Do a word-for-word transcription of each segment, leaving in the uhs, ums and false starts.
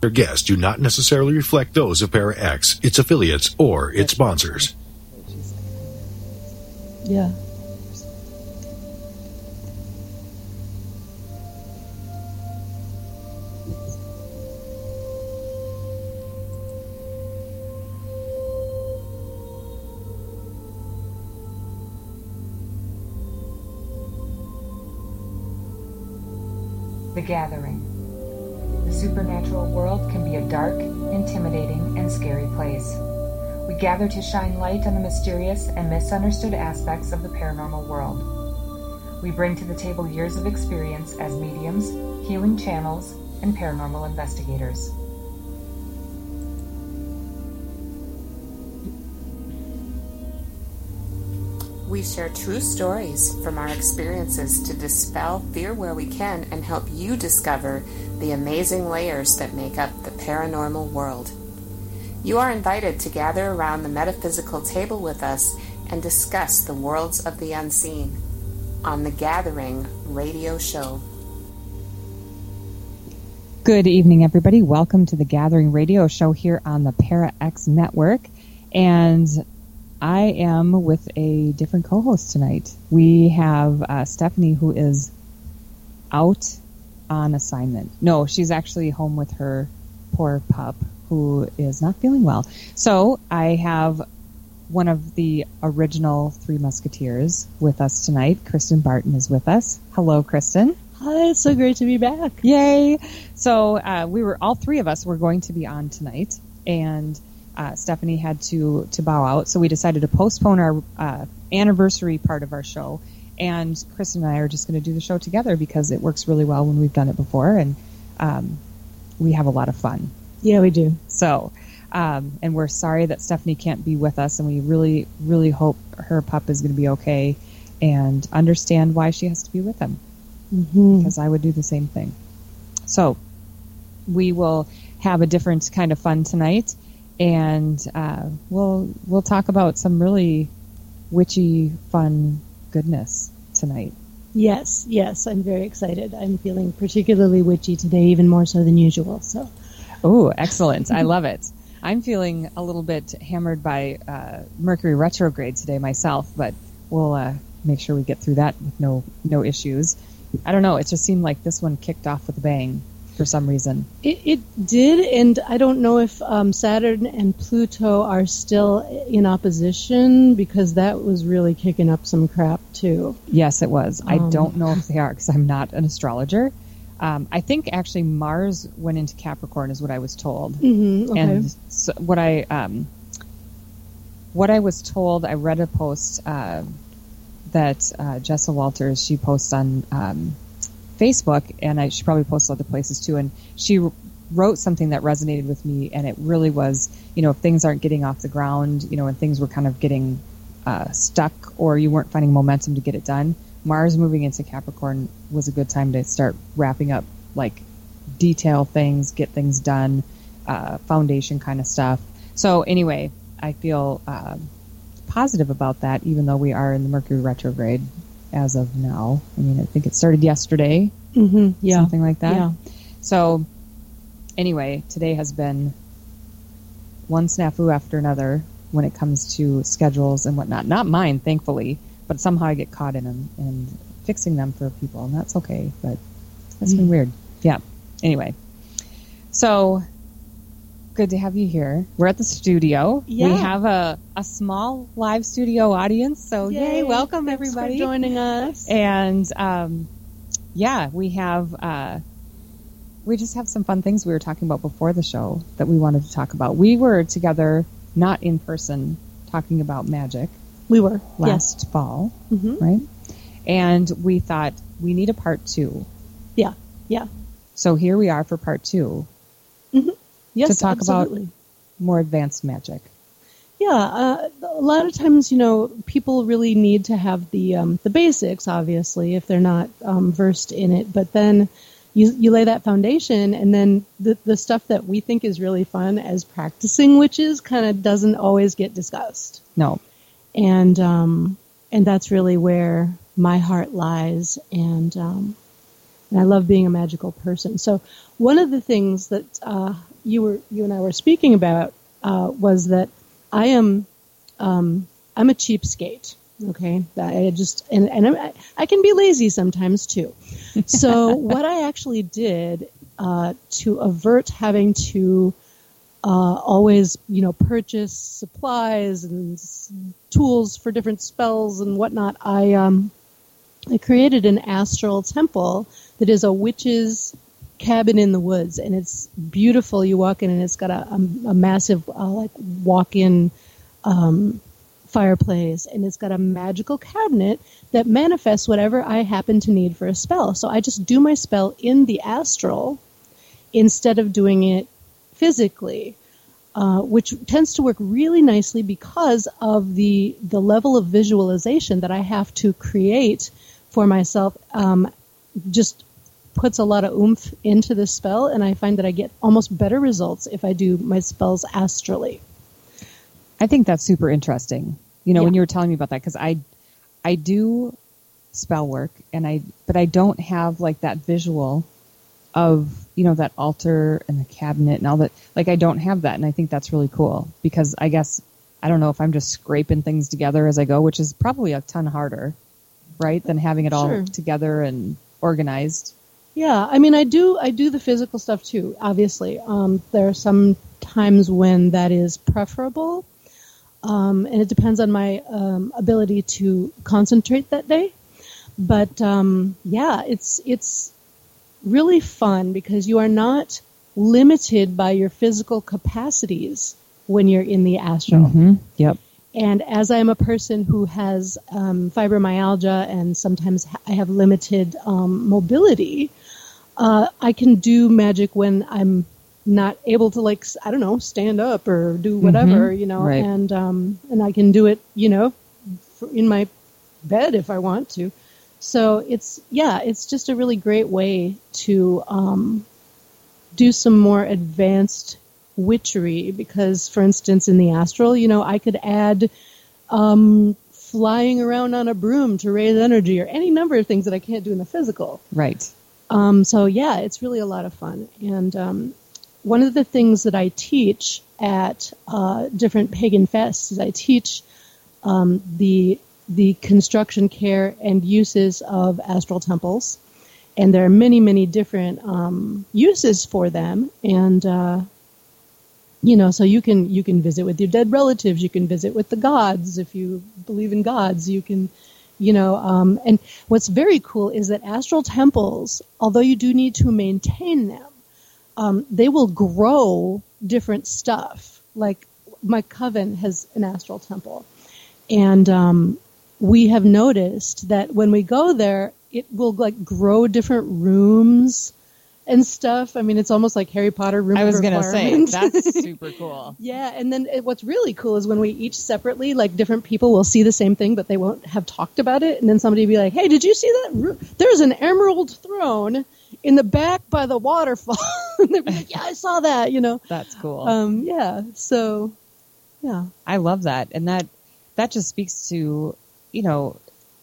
Their guests do not necessarily reflect those of Para X, its affiliates, or its sponsors. Yeah. The Gathering. The supernatural world can be a dark, intimidating, and scary place. We gather to shine light on the mysterious and misunderstood aspects of the paranormal world. We bring to the table years of experience as mediums, healing channels, and paranormal investigators. We share true stories from our experiences to dispel fear where we can and help you discover the amazing layers that make up the paranormal world. You are invited to gather around the metaphysical table with us and discuss the worlds of the unseen on The Gathering radio show. Good evening, everybody. Welcome to The Gathering radio show here on the Para X network. And I am with a different co-host tonight. We have uh, Stephanie, who is out on assignment. No, she's actually home with her poor pup, who is not feeling well. So I have one of the original Three Musketeers with us tonight. Kristen Barton is with us. Hello, Kristen. Hi, it's so great to be back. Yay! So uh, we were all three of us were going to be on tonight, and Uh, Stephanie had to, to bow out, so we decided to postpone our uh, anniversary part of our show. And Kristen and I are just going to do the show together because it works really well when we've done it before, and um, we have a lot of fun. Yeah, we do. So, um, and we're sorry that Stephanie can't be with us, and we really, really hope her pup is going to be okay and understand why she has to be with him. Mm-hmm. Because I would do the same thing. So, we will have a different kind of fun tonight. And uh, we'll we'll talk about some really witchy, fun goodness tonight. Yes, yes, I'm very excited. I'm feeling particularly witchy today, even more so than usual. So, oh, excellent! I love it. I'm feeling a little bit hammered by uh, Mercury retrograde today myself, but we'll uh, make sure we get through that with no no issues. I don't know. It just seemed like this one kicked off with a bang. For some reason. It, it did, and I don't know if um, Saturn and Pluto are still in opposition, because that was really kicking up some crap, too. Yes, it was. Um, I don't know if they are, because I'm not an astrologer. Um, I think, actually, Mars went into Capricorn, is what I was told. Mm-hmm, okay. And so what I um, what I was told, I read a post uh, that uh, Jessa Walters, she posts on Um, Facebook, and I, she probably posts other places too, and she wrote something that resonated with me, and it really was, you know, if things aren't getting off the ground, you know, and things were kind of getting uh, stuck, or you weren't finding momentum to get it done, Mars moving into Capricorn was a good time to start wrapping up, like, detail things, get things done, uh, foundation kind of stuff. So anyway, I feel uh, positive about that, even though we are in the Mercury retrograde as of now. I mean, I think it started yesterday, mm-hmm, yeah. something like that. Yeah. So, anyway, today has been one snafu after another when it comes to schedules and whatnot. Not mine, thankfully, but somehow I get caught in them and fixing them for people, and that's okay, but that's mm-hmm. been weird. Yeah. Anyway, so good to have you here. We're at the studio. Yeah. We have a, a small live studio audience, so yay, yay welcome Thanks everybody for joining us. And um, yeah, we have uh, we just have some fun things we were talking about before the show that we wanted to talk about. We were together, not in person, talking about magic. We were last yes. fall, mm-hmm. right? And we thought we need a part two. Yeah, yeah. So here we are for part two. Mm-hmm. Yes, to talk absolutely. about more advanced magic. Yeah, uh, a lot of times, you know, people really need to have the um, the basics, obviously, if they're not um, versed in it. But then you you lay that foundation, and then the the stuff that we think is really fun as practicing witches kind of doesn't always get discussed. No, and um, and that's really where my heart lies, and um, and I love being a magical person. So one of the things that uh, you were you and I were speaking about uh, was that I am um, I'm a cheapskate. Okay, I just and and I'm, I can be lazy sometimes too. So what I actually did uh, to avert having to uh, always, you know, purchase supplies and s- tools for different spells and whatnot, I um, I created an astral temple that is a witch's cabin in the woods, and it's beautiful. You walk in, and it's got a, a, a massive uh, like walk-in um, fireplace, and it's got a magical cabinet that manifests whatever I happen to need for a spell. So I just do my spell in the astral instead of doing it physically, uh, which tends to work really nicely because of the the level of visualization that I have to create for myself. Um, just puts a lot of oomph into the spell, and I find that I get almost better results if I do my spells astrally. I think that's super interesting. You know, Yeah. when you were telling me about that, because I, I do spell work, and I, but I don't have like that visual of, you know, that altar and the cabinet and all that. Like, I don't have that, and I think that's really cool because I guess I don't know if I'm just scraping things together as I go, which is probably a ton harder, right, than having it all Sure. together and organized. Yeah, I mean, I do I do the physical stuff too, obviously. Um, there are some times when that is preferable, um, and it depends on my um, ability to concentrate that day. But um, yeah, it's it's really fun because you are not limited by your physical capacities when you're in the astral. Mm-hmm. Yep. And as I'm a person who has um, fibromyalgia and sometimes ha- I have limited um, mobility, uh, I can do magic when I'm not able to, like, I don't know, stand up or do whatever, Mhm. you know, Right. and um, and I can do it, you know, for, in my bed if I want to. So it's, yeah, it's just a really great way to um, do some more advanced witchery because, for instance, in the astral, you know, I could add um, flying around on a broom to raise energy or any number of things that I can't do in the physical. Right. Um, so, yeah, it's really a lot of fun. And um, one of the things that I teach at uh, different pagan fests is I teach um, the the construction, care, and uses of astral temples. And there are many, many different um, uses for them. And uh, you know, so you can you can visit with your dead relatives. You can visit with the gods if you believe in gods. You can, you know, um, and what's very cool is that astral temples, although you do need to maintain them, um, they will grow different stuff. Like my coven has an astral temple, and um, we have noticed that when we go there, it will like grow different rooms and stuff. I mean, it's almost like Harry Potter room I was of going to say, requirements. that's super cool. Yeah, and then it, what's really cool is when we each separately, like different people will see the same thing, but they won't have talked about it. And then somebody will be like, hey, did you see that? ro- There's an emerald throne in the back by the waterfall. And they'll be like, yeah, I saw that, you know. That's cool. Um, yeah, so, yeah. I love that. And that, that just speaks to, you know,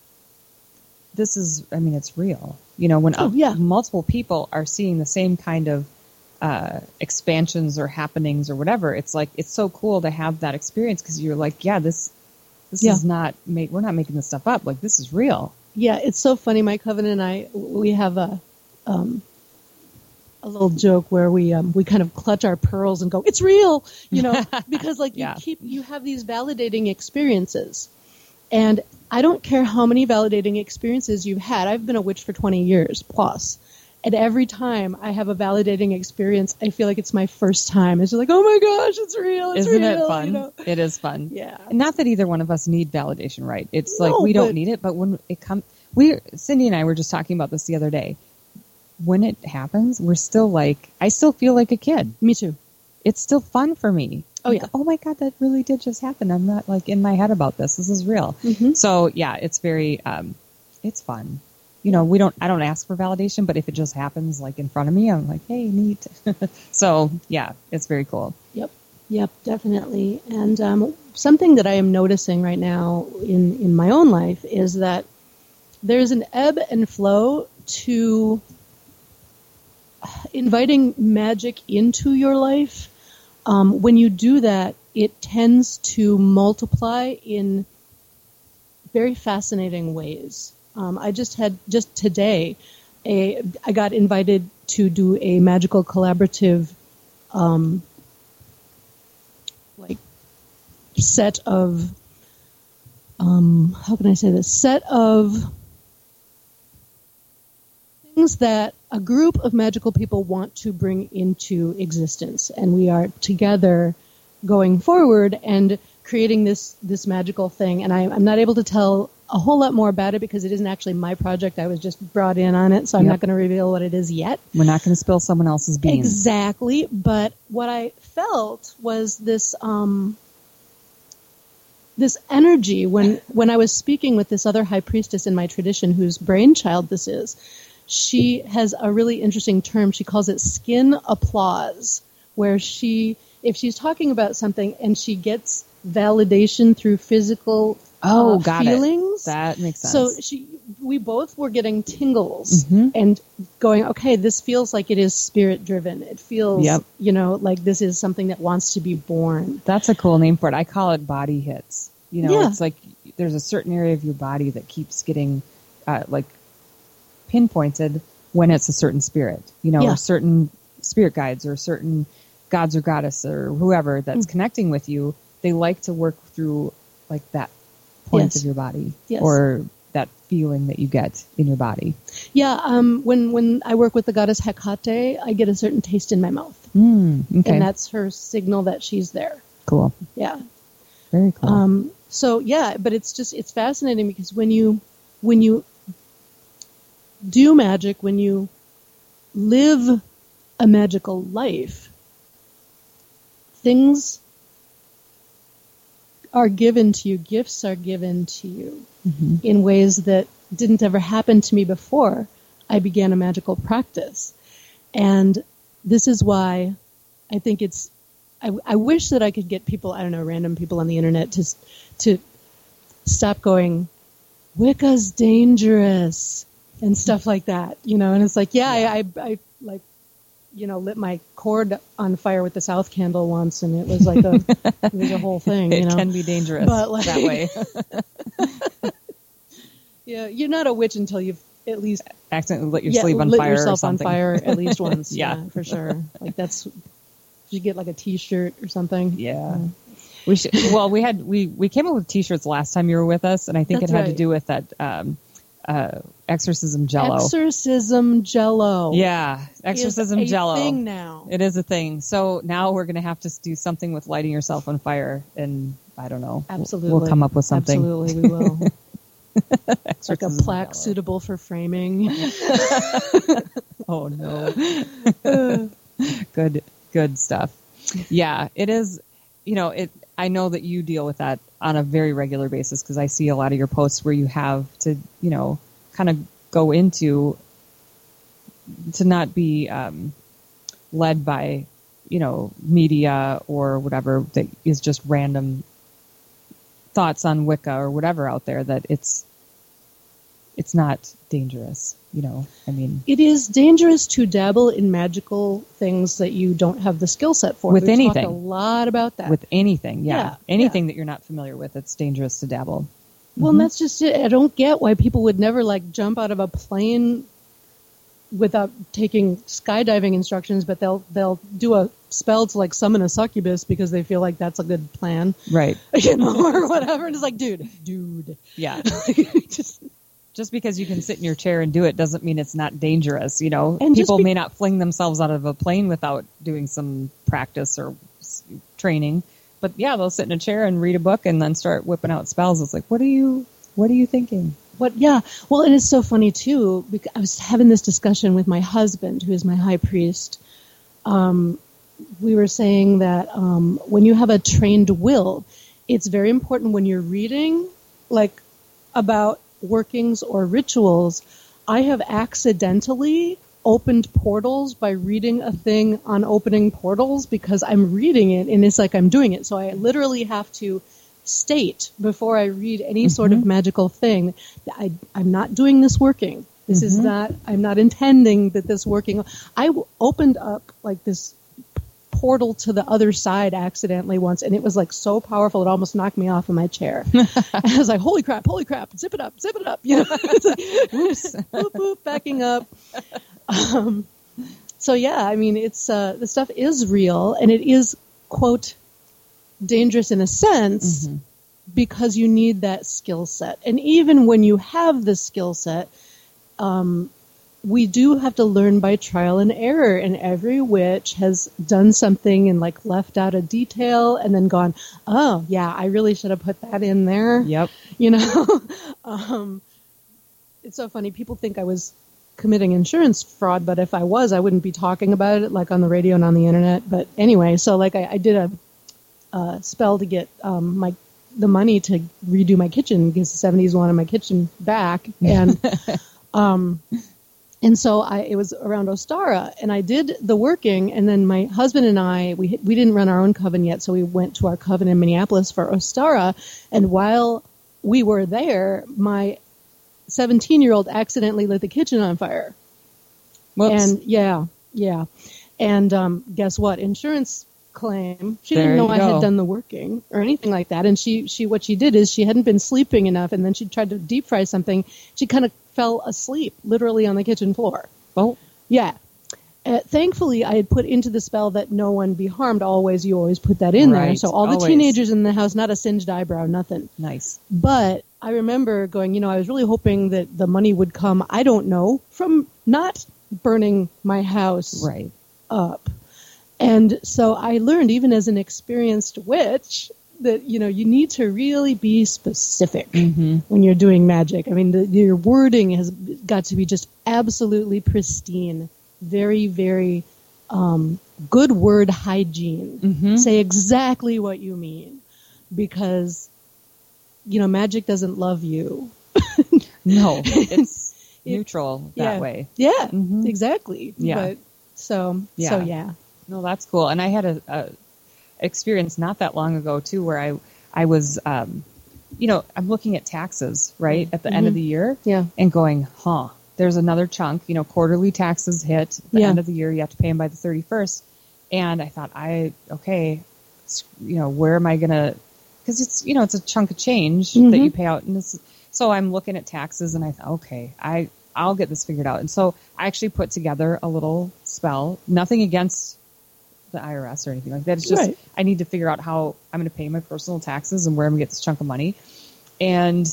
this is, I mean, it's real. You know, when Oh, uh, yeah. multiple people are seeing the same kind of uh, expansions or happenings or whatever, it's like, it's so cool to have that experience because you're like, yeah, this, this Yeah. is not, make, we're not making this stuff up. Like, this is real. Yeah, it's so funny. My coven and I, we have a um, a little joke where we um, we kind of clutch our pearls and go, "It's real," you know, because like Yeah. you keep you have these validating experiences, and I don't care how many validating experiences you've had. I've been a witch for twenty years plus, and every time I have a validating experience, I feel like it's my first time. It's just like, oh my gosh, it's real. It's Isn't real, it fun? You know? It is fun. Yeah. And not that either one of us need validation, right? It's No, like we but- don't need it, but when it comes, we, Cindy and I were just talking about this the other day. When it happens, we're still like, I still feel like a kid. Me too. It's still fun for me. Oh, Like, yeah. oh my God, that really did just happen. I'm not like in my head about this. This is real. Mhm. So yeah, it's very, um, it's fun. You know, we don't, I don't ask for validation, but if it just happens like in front of me, I'm like, hey, neat. So yeah, it's very cool. Yep, yep, definitely. And um, something that I am noticing right now in, in my own life is that there's an ebb and flow to inviting magic into your life, um, when you do that, it tends to multiply in very fascinating ways. Um, I just had, just today, a I got invited to do a magical collaborative um, like set of, um, how can I say this, set of things that a group of magical people want to bring into existence. And we are together going forward and creating this this magical thing. And I, I'm not able to tell a whole lot more about it because it isn't actually my project. I was just brought in on it, so I'm Yep. not going to reveal what it is yet. We're not going to spill someone else's beans. Exactly. But what I felt was this um, this energy when, when I was speaking with this other high priestess in my tradition whose brainchild this is. She has a really interesting term. She calls it skin applause, where she, if she's talking about something and she gets validation through physical Oh, uh, got feelings. it. That makes sense. So she, we both were getting tingles Mhm. and going, okay, this feels like it is spirit driven. It feels, Yep. you know, like this is something that wants to be born. That's a cool name for it. I call it body hits. You know, Yeah. it's like there's a certain area of your body that keeps getting uh, like pinpointed when it's a certain spirit, you know, Yeah. or certain spirit guides or certain gods or goddess or whoever that's Mm. connecting with you. They like to work through like that point Yes. of your body Yes. or that feeling that you get in your body. Yeah. Um, when, when I work with the goddess Hecate, I get a certain taste in my mouth. Mm, okay. And that's her signal that she's there. cool. Yeah. Very cool. Um, so yeah, but it's just, it's fascinating because when you, when you do magic, when you live a magical life, things are given to you, gifts are given to you Mhm. in ways that didn't ever happen to me before I began a magical practice. And this is why I think it's, I, I wish that I could get people, I don't know, random people on the internet to, to stop going, Wicca's dangerous and stuff like that, you know, and it's like, yeah, I, I, I like, you know, lit my cord on fire with the South candle once, and it was like a, it was a whole thing, you it know. can be dangerous But, like- that way. Yeah, you're not a witch until you've at least Accidentally lit your yeah, sleeve on lit fire or yourself on something. fire at least once. Yeah. yeah. for sure. Like that's, you get like a T-shirt or something. Yeah. We should, well, we had, we, we came up with t-shirts last time you were with us, and I think That's it had to right. do with that, um, uh, exorcism jello. Exorcism Jello. yeah. Exorcism is a jello. thing now. It is a thing. So now we're going to have to do something with lighting yourself on fire, and I don't know. We'll- Absolutely. We'll come up with something. Absolutely, we will. Like a Exorcism plaque jello. suitable for framing. Oh no. good, good stuff. Yeah, it is. You know, it. I know that you deal with that on a very regular basis because I see a lot of your posts where you have to, you know, kind of go into to not be um, led by, you know, media or whatever that is just random thoughts on Wicca or whatever out there. That it's it's not dangerous. You know, I mean. It is dangerous to dabble in magical things that you don't have the skill set for. With We've anything. talked a lot about that. With anything, yeah. Yeah, Anything that you're not familiar with, it's dangerous to dabble. Well, and that's just it. I don't get why people would never like jump out of a plane without taking skydiving instructions, but they'll they'll do a spell to like summon a succubus because they feel like that's a good plan, Right. you know, or whatever. And it's like, dude, dude, Yeah. just Just because you can sit in your chair and do it doesn't mean it's not dangerous. You know, And just people be- may not fling themselves out of a plane without doing some practice or s- training. But yeah, they'll sit in a chair and read a book and then start whipping out spells. It's like, what are you, what are you thinking? What? Yeah. Well, and it's so funny too, because I was having this discussion with my husband, who is my high priest. Um, we were saying that um, when you have a trained will, it's very important when you're reading, like about workings or rituals. I have accidentally opened portals by reading a thing on opening portals because I'm reading it and it's like I'm doing it. So I literally have to state before I read any sort of magical thing that I, I'm not doing this working. This Mm-hmm. is not, I'm not intending that this working. I w- opened up like this portal to the other side accidentally once, and it was like so powerful it almost knocked me off of my chair. And I was like, holy crap, holy crap, zip it up, zip it up, you know. It's like, oops, boop, boop, backing up. Um, so yeah, I mean, it's uh, the stuff is real, and it is, quote, dangerous in a sense, Mm-hmm. because you need that skill set. And even when you have the skill set, um, we do have to learn by trial and error, and every witch has done something and like left out a detail and then gone, oh yeah, I really should have put that in there. Yep. You know, um, it's so funny. People think I was committing insurance fraud, but if I was, I wouldn't be talking about it like on the radio and on the internet. But anyway, so like I, I did a, a spell to get um, my the money to redo my kitchen because the seventies wanted my kitchen back, and um. And so I, it was around Ostara, and I did the working, and then my husband and I, we we didn't run our own coven yet, so we went to our coven in Minneapolis for Ostara, and while we were there, my seventeen-year-old accidentally lit the kitchen on fire. Whoops. And yeah, yeah. And um, guess what? Insurance claim. She There didn't know you I go. had done the working or anything like that. And she, she, what she did is she hadn't been sleeping enough, and then she tried to deep fry something. She kind of fell asleep, literally on the kitchen floor. Oh, Yeah. Uh, thankfully, I had put into the spell that no one be harmed. Always, you always put that in there. Right, So all the always. teenagers in the house, not a singed eyebrow, nothing. nice. But I remember going, you know, I was really hoping that the money would come, I don't know, from not burning my house Right. up. And so I learned, even as an experienced witch, that, you know, you need to really be specific Mm-hmm. when you're doing magic. I mean, the, your wording has got to be just absolutely pristine. Very, very um, good word hygiene. Mm-hmm. Say exactly what you mean, because, you know, magic doesn't love you. No, it's It- neutral that yeah. way. Yeah, Mhm. exactly. Yeah. But, so, Yeah. so yeah. No, that's cool. And I had a, a experience not that long ago too, where I I was, um, you know, I'm looking at taxes right at the end of the year, Yeah. and going, huh, there's another chunk. You know, quarterly taxes hit at the Yeah. end of the year. You have to pay them by the thirty-first. And I thought, I okay, s- you know, where am I gonna? Because it's you know it's a chunk of change that Mhm. you pay out, and this. So I'm looking at taxes, and I thought, okay, I I'll get this figured out. And so I actually put together a little spell. Nothing against the I R S or anything like that. It's just Right. I need to figure out how I'm going to pay my personal taxes and where I'm going to get this chunk of money. And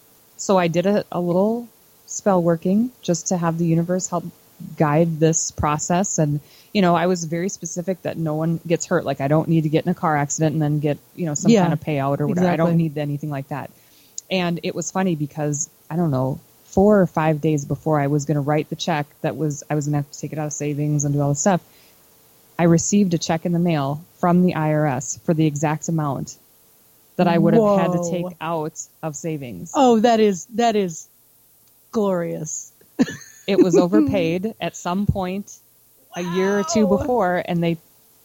so I did a, a little spell working just to have the universe help guide this process. And, you know, I was very specific that no one gets hurt. Like I don't need to get in a car accident and then get, you know, some Yeah, kind of payout or whatever. I don't exactly. need anything like that. And it was funny because, I don't know, four or five days before I was going to write the check that was, I was going to have to take it out of savings and do all this stuff. I received a check in the mail from the I R S for the exact amount that I would have had to Whoa. take out of savings. Oh, that is, that is glorious. It was overpaid at some point a year or two Wow. before, and they,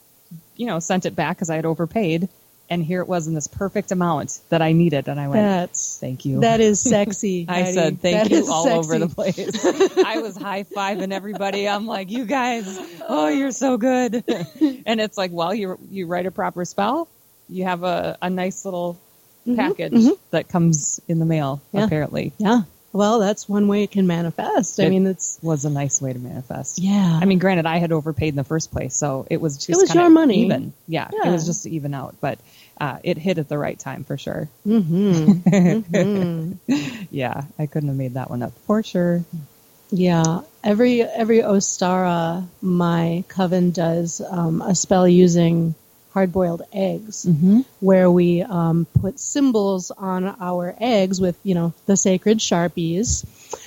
you know, sent it back because I had overpaid. And here it was in this perfect amount that I needed. And I went, That's, thank you. that is sexy. I Heidi. said thank That you is all sexy. over the place. I was high-fiving everybody. I'm like, you guys, oh, you're so good. And it's like, well, you you write a proper spell, you have a, a nice little package mhm. that comes in the mail, Yeah. apparently. Yeah. Well, that's one way it can manifest. I It mean, it's, was a nice way to manifest. yeah. I mean, granted, I had overpaid in the first place, so it was just was kinda your money. even. Yeah, Yeah. it was just to even out. But uh, it hit at the right time for sure. hmm hmm Yeah, I couldn't have made that one up for sure. Yeah. Every, every Ostara, my coven does um, a spell using hard-boiled eggs, Mm-hmm. where we um, put symbols on our eggs with, you know, the sacred Sharpies,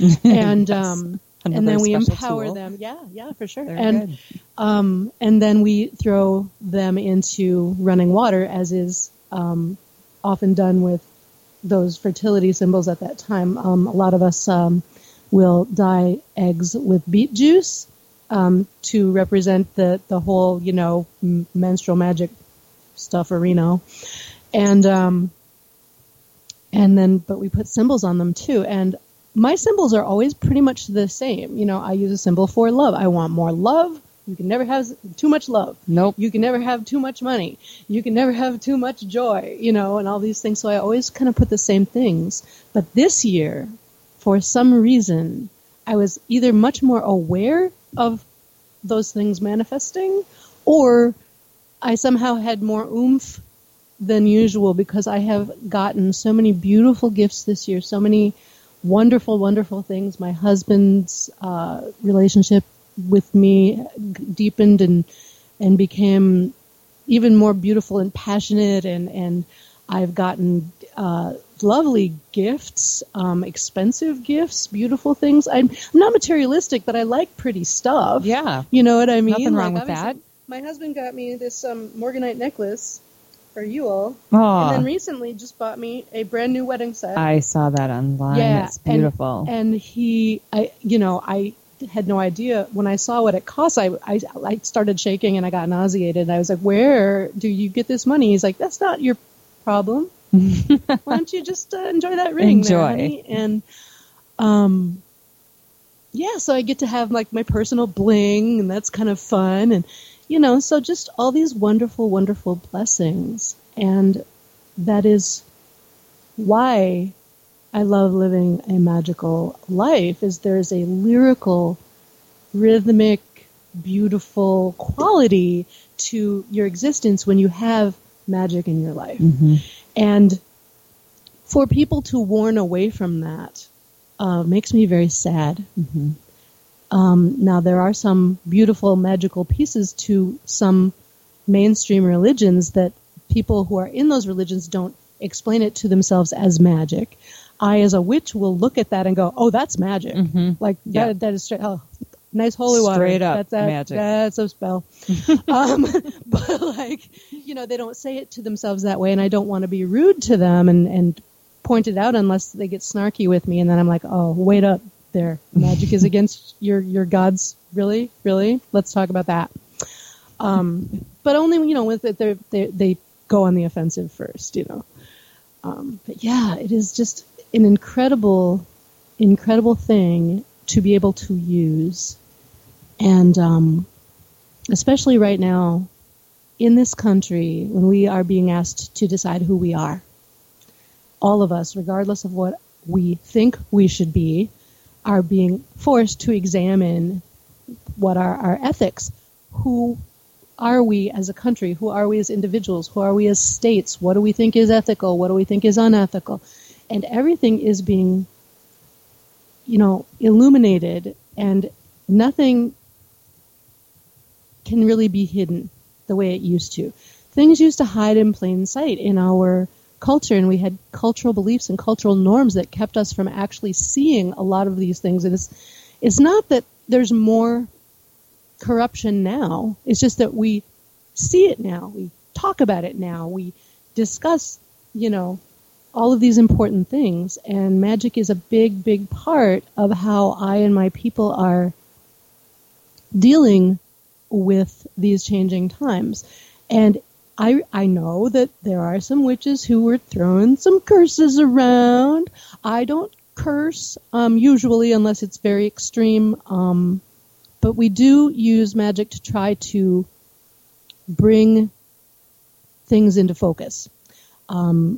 and Yes. um, Another and then we special empower tool. them. Yeah, yeah, for sure. Very and good. um, and then we throw them into running water, as is um, often done with those fertility symbols at that time. Um, a lot of us um, will dye eggs with beet juice um, to represent the, the whole, you know, m- menstrual magic stufferino. And, um, and then, but we put symbols on them too. And my symbols are always pretty much the same. You know, I use a symbol for love. I want more love. You can never have too much love. Nope. You can never have too much money. You can never have too much joy, you know, and all these things. So I always kind of put the same things. But this year, for some reason, I was either much more aware of those things manifesting, or I somehow had more oomph than usual because I have gotten so many beautiful gifts this year, so many wonderful, wonderful things. My husband's uh, relationship with me deepened and and became even more beautiful and passionate, and and I've gotten uh, lovely gifts, um, expensive gifts, beautiful things. I'm, I'm not materialistic, but I like pretty stuff. Yeah, you know what I mean. Nothing wrong like, with that. My husband got me this um, Morganite necklace for Yule, Aww. and then recently just bought me a brand new wedding set. I saw that online. Yeah, it's beautiful. And, and he, I, you know, I. had no idea. When I saw what it cost, I, I I started shaking and I got nauseated. I was like, where do you get this money? He's like, that's not your problem. Why don't you just uh, enjoy that ring enjoy. there, honey? And um, yeah, so I get to have like my personal bling, and that's kind of fun. And, you know, so just all these wonderful, wonderful blessings. And that is why I love living a magical life, is there's a lyrical, rhythmic, beautiful quality to your existence when you have magic in your life. Mm-hmm. And for people to warn away from that uh, makes me very sad. Mm-hmm. Um, now, there are some beautiful magical pieces to some mainstream religions that people who are in those religions don't explain it to themselves as magic. I, as a witch, will look at that and go, "Oh, that's magic." Mm-hmm. Like yeah. that, that is straight. Oh, nice holy water. Straight up that's that, magic. That's a spell. um, but like, you know, they don't say it to themselves that way, and I don't want to be rude to them and and point it out unless they get snarky with me, and then I'm like, "Oh, wait up, there, magic is against your your gods. Really, really? Let's talk about that." Um, but only, you know, with it, they they they go on the offensive first, you know. Um, but yeah, it is just an incredible, incredible thing to be able to use. And um, especially right now in this country, when we are being asked to decide who we are, all of us, regardless of what we think we should be, are being forced to examine what are our ethics. Who are we as a country? Who are we as individuals? Who are we as states? What do we think is ethical? What do we think is unethical? And everything is being, you know, illuminated, and nothing can really be hidden the way it used to. Things used to hide in plain sight in our culture, and we had cultural beliefs and cultural norms that kept us from actually seeing a lot of these things. And it's, it's not that there's more corruption now. It's just that we see it now. We talk about it now. We discuss, you know, all of these important things. And magic is a big, big part of how I and my people are dealing with these changing times. And I I know that there are some witches who were throwing some curses around. I don't curse, um, usually, unless it's very extreme. Um, but we do use magic to try to bring things into focus. Um,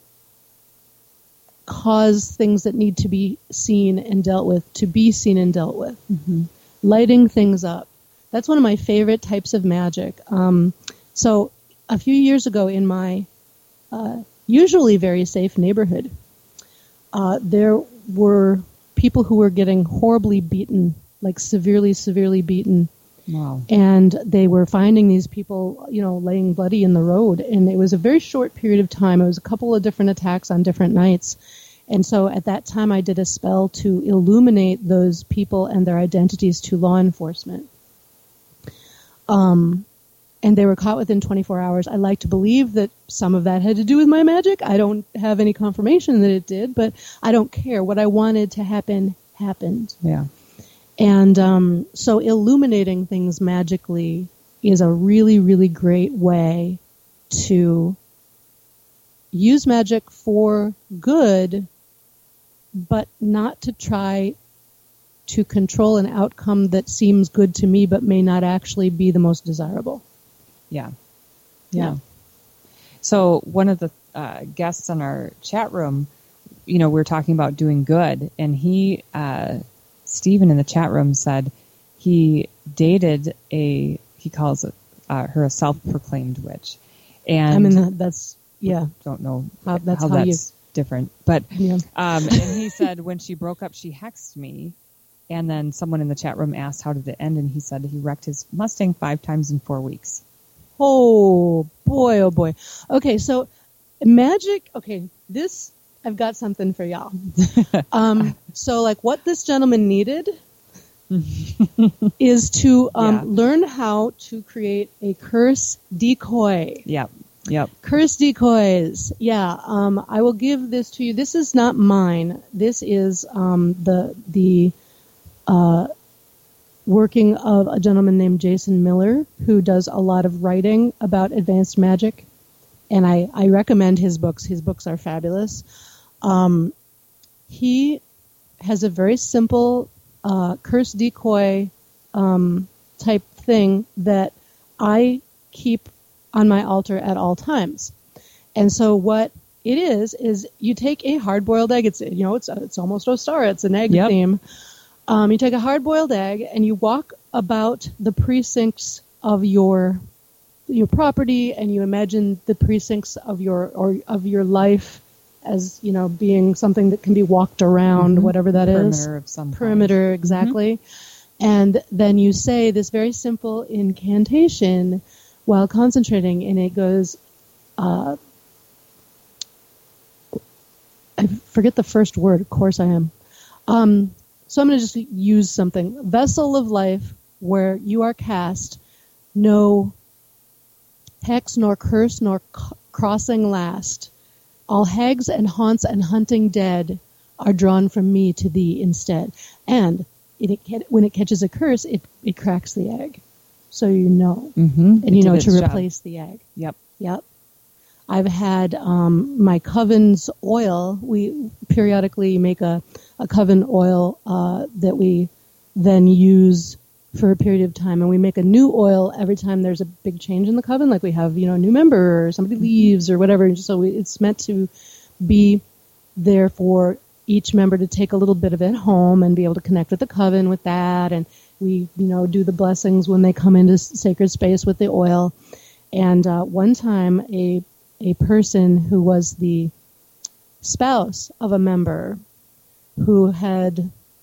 cause things that need to be seen and dealt with to be seen and dealt with. Mm-hmm. Lighting things up. That's one of my favorite types of magic. Um, so a few years ago in my uh, usually very safe neighborhood, uh, there were people who were getting horribly beaten, like severely, severely beaten. Wow. And they were finding these people, you know, laying bloody in the road. And it was a very short period of time. It was a couple of different attacks on different nights. And so at that time I did a spell to illuminate those people and their identities to law enforcement. Um, and they were caught within twenty-four hours. I like to believe that some of that had to do with my magic. I don't have any confirmation that it did, but I don't care. What I wanted to happen happened. Yeah. And um, so illuminating things magically is a really, really great way to use magic for good but not to try to control an outcome that seems good to me but may not actually be the most desirable. Yeah. Yeah. yeah. So one of the uh, guests on our chat room, you know, we were talking about doing good, and he, uh, Stephen in the chat room said he dated a, he calls it, uh, her a self-proclaimed witch. And I mean, that, that's, yeah. Don't know how that's, how how that's you, different. But, yeah. um, and he said when she broke up, she hexed me. And then someone in the chat room asked, how did it end? And he said he wrecked his Mustang five times in four weeks. Oh, boy, oh, boy. Okay, so magic, okay, this, I've got something for y'all. um, so, like, what this gentleman needed is to um, yeah. learn how to create a curse decoy. Yep, yep. Curse decoys. Yeah, um, I will give this to you. This is not mine. This is um, the the uh, working of a gentleman named Jason Miller, who does a lot of writing about advanced magic, and I, I recommend his books. His books are fabulous. Um, he has a very simple uh, curse decoy um, type thing that I keep on my altar at all times. And so what it is is you take a hard-boiled egg. It's you know it's it's almost Ostara. It's an egg yep. theme. Um, you take a hard-boiled egg and you walk about the precincts of your your property, and you imagine the precincts of your or of your life as, you know, being something that can be walked around, mm-hmm. whatever that Perimeter is. Perimeter of some Perimeter, kind. exactly. Mm-hmm. And then you say this very simple incantation while concentrating, and it goes, uh, I forget the first word, of course I am. Um, so I'm going to just use something. Vessel of life, where you are cast, no hex nor curse nor c- crossing last. All hags and haunts and hunting dead are drawn from me to thee instead. And it, it, when it catches a curse, it, it cracks the egg. So you know. Mm-hmm. And you it know to job. replace the egg. Yep. Yep. I've had um, my Coven's oil. We periodically make a, a Coven oil uh, that we then use for a period of time, and we make a new oil every time there's a big change in the Coven, like we have, you know, a new member or somebody leaves or whatever. So we, it's meant to be there for each member to take a little bit of it home and be able to connect with the Coven with that. And we, you know, do the blessings when they come into sacred space with the oil. And uh, one time, a a person who was the spouse of a member who had,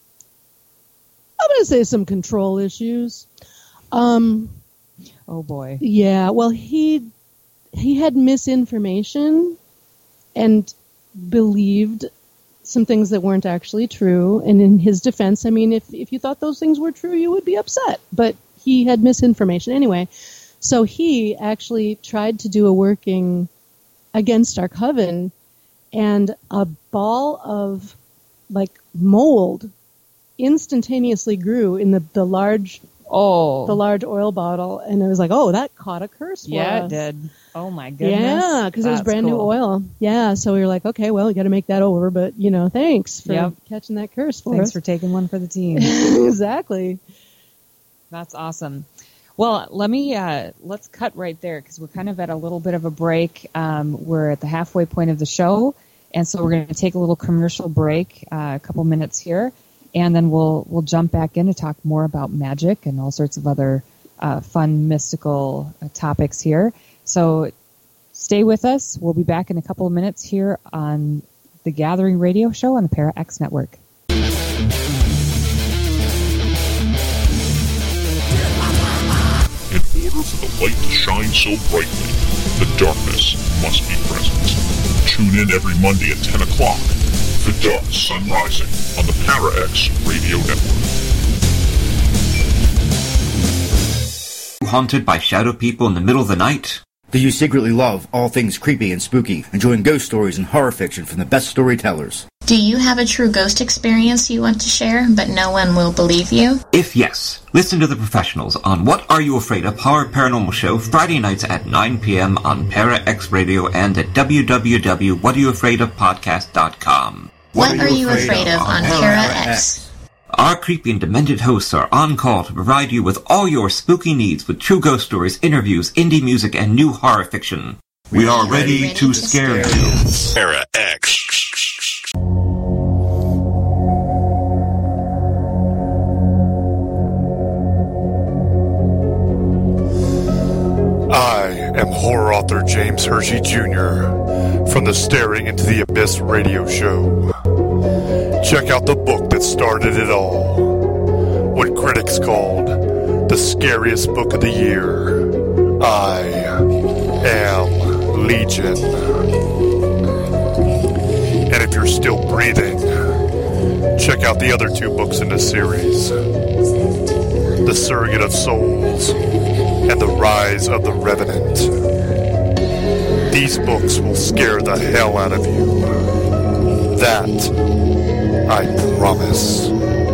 I'm going to say, some control issues. Um, oh boy. Yeah. Well, he he had misinformation and believed some things that weren't actually true. And in his defense, I mean, if if you thought those things were true, you would be upset. But he had misinformation anyway. So he actually tried to do a working against our Coven, and a ball of like mold instantaneously grew in the, the large oh the large oil bottle, and it was like, oh, that caught a curse for yeah us. It did. Oh my goodness. Yeah, because it was brand cool. new oil. Yeah, so we were like, okay, well, we got to make that over, but you know, thanks for yep. catching that curse for thanks us. for taking one for the team. Exactly. That's awesome. Well, let me uh, let's cut right there, because we're kind of at a little bit of a break. Um, we're at the halfway point of the show, and so we're going to take a little commercial break, uh, a couple minutes here, and then we'll we'll jump back in to talk more about magic and all sorts of other uh, fun mystical uh, topics here. So stay with us. We'll be back in a couple of minutes here on the Gathering Radio Show on the Para X Network. In order for the light to shine so brightly, the darkness must be present. Tune in every Monday at ten o'clock for Dark Sun Rising on the Para X Radio Network. Haunted by shadow people in the middle of the night? Do you secretly love all things creepy and spooky, enjoying ghost stories and horror fiction from the best storytellers? Do you have a true ghost experience you want to share, but no one will believe you? If yes, listen to the professionals on What Are You Afraid of? Horror Paranormal Show Friday nights at nine p.m. on Para X Radio and at w w w dot what are you afraid of podcast dot com. What are you afraid of on Para-X? Our creepy and demented hosts are on call to provide you with all your spooky needs with true ghost stories, interviews, indie music, and new horror fiction. We are ready, ready to, to scare, scare you. Para-X. I am horror author James Hershey Junior from the Staring Into the Abyss radio show. Check out the book that started it all. What critics called the scariest book of the year. I am Legion. And if you're still breathing, check out the other two books in the series. The Surrogate of Souls and The Rise of the Revenant. These books will scare the hell out of you. That I promise.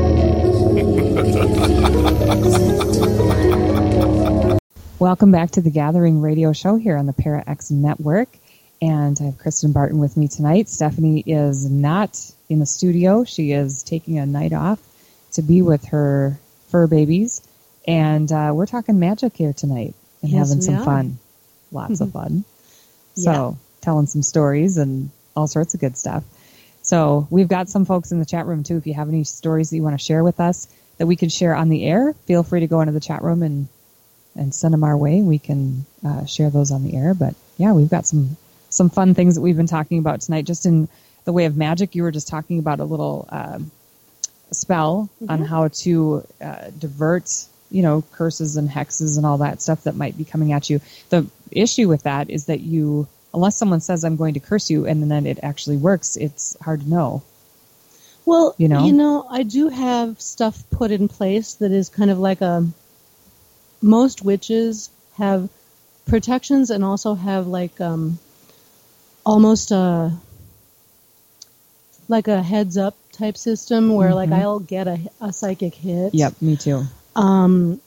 Welcome back to the Gathering Radio Show here on the Para-X Network. And I have Kristen Barton with me tonight. Stephanie is not in the studio. She is taking a night off to be with her fur babies. And uh, we're talking magic here tonight and yes, having some are. fun. Lots of fun. So yeah. telling some stories and all sorts of good stuff. So we've got some folks in the chat room, too. If you have any stories that you want to share with us that we can share on the air, feel free to go into the chat room and, and send them our way. We can uh, share those on the air. But, yeah, we've got some, some fun things that we've been talking about tonight. Just in the way of magic, you were just talking about a little uh, spell mm-hmm. on how to uh, divert you know, curses and hexes and all that stuff that might be coming at you. The issue with that is that you, unless someone says, I'm going to curse you, and then it actually works, it's hard to know. Well, you know, you know, I do have stuff put in place that is kind of like a, most witches have protections and also have like um, almost a, like a heads up type system where mm-hmm. like I'll get a, a psychic hit. Yep, me too. Um,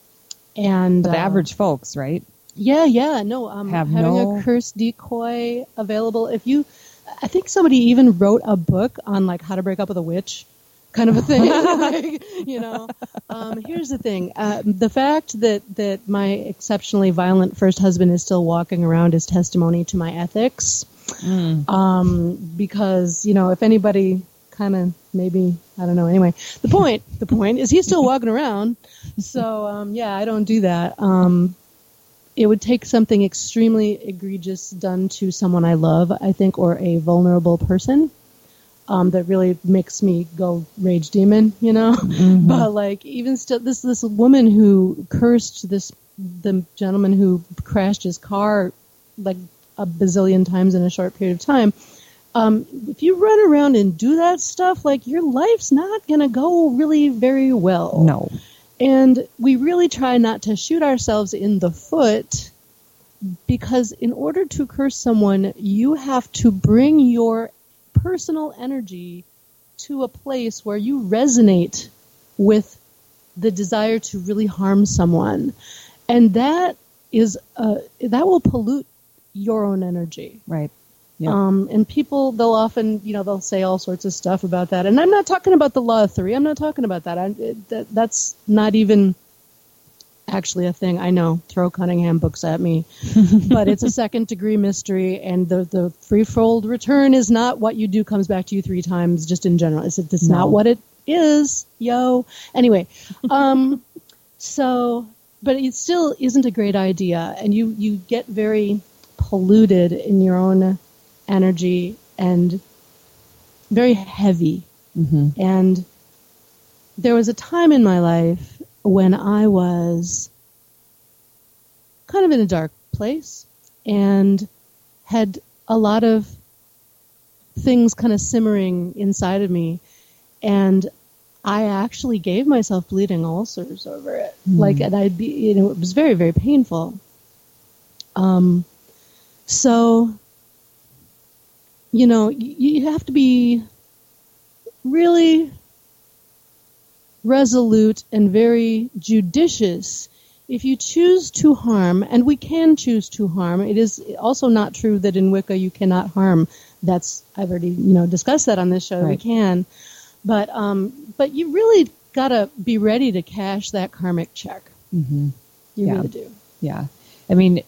and but the uh, average folks, right? Yeah, yeah, no. Um, Have having no... a curse decoy available. If you, I think somebody even wrote a book on like how to break up with a witch, kind of a thing. like, you know, um, here's the thing: uh, the fact that that my exceptionally violent first husband is still walking around is testimony to my ethics. Mm. Um, because you know, if anybody kind of maybe I don't know. Anyway, the point the point is he's still walking around. So um, yeah, I don't do that. Um, it would take something extremely egregious done to someone I love, I think, or a vulnerable person um, that really makes me go rage demon, you know. Mm-hmm. But like even still, this this woman who cursed this the gentleman who crashed his car like a bazillion times in a short period of time. Um, if you run around and do that stuff, like your life's not going to go really very well. No. And we really try not to shoot ourselves in the foot because in order to curse someone, you have to bring your personal energy to a place where you resonate with the desire to really harm someone. And that is, uh, that will pollute your own energy. Right. Yeah. Um, and people, they'll often, you know, they'll say all sorts of stuff about that. And I'm not talking about the law of three. I'm not talking about that. I, it, that that's not even actually a thing. I know. Throw Cunningham books at me. But it's a second degree mystery. And the, the threefold return is not what you do comes back to you three times just in general. It's, it's no. not what it is. Yo. Anyway. Um, so, but it still isn't a great idea. And you, you get very polluted in your own energy and very heavy. Mm-hmm. And there was a time in my life when I was kind of in a dark place and had a lot of things kind of simmering inside of me. And I actually gave myself bleeding ulcers over it. Mm. Like, and I'd be, you know, it was very, very painful. Um, so, you know, you, you have to be really resolute and very judicious if you choose to harm, and we can choose to harm, it is also not true that in Wicca you cannot harm. That's, I've already, you know, discussed that on this show. Right. We can. But, um, but you really gotta be ready to cash that karmic check. Mm-hmm. You Yeah. really do. Yeah. I mean,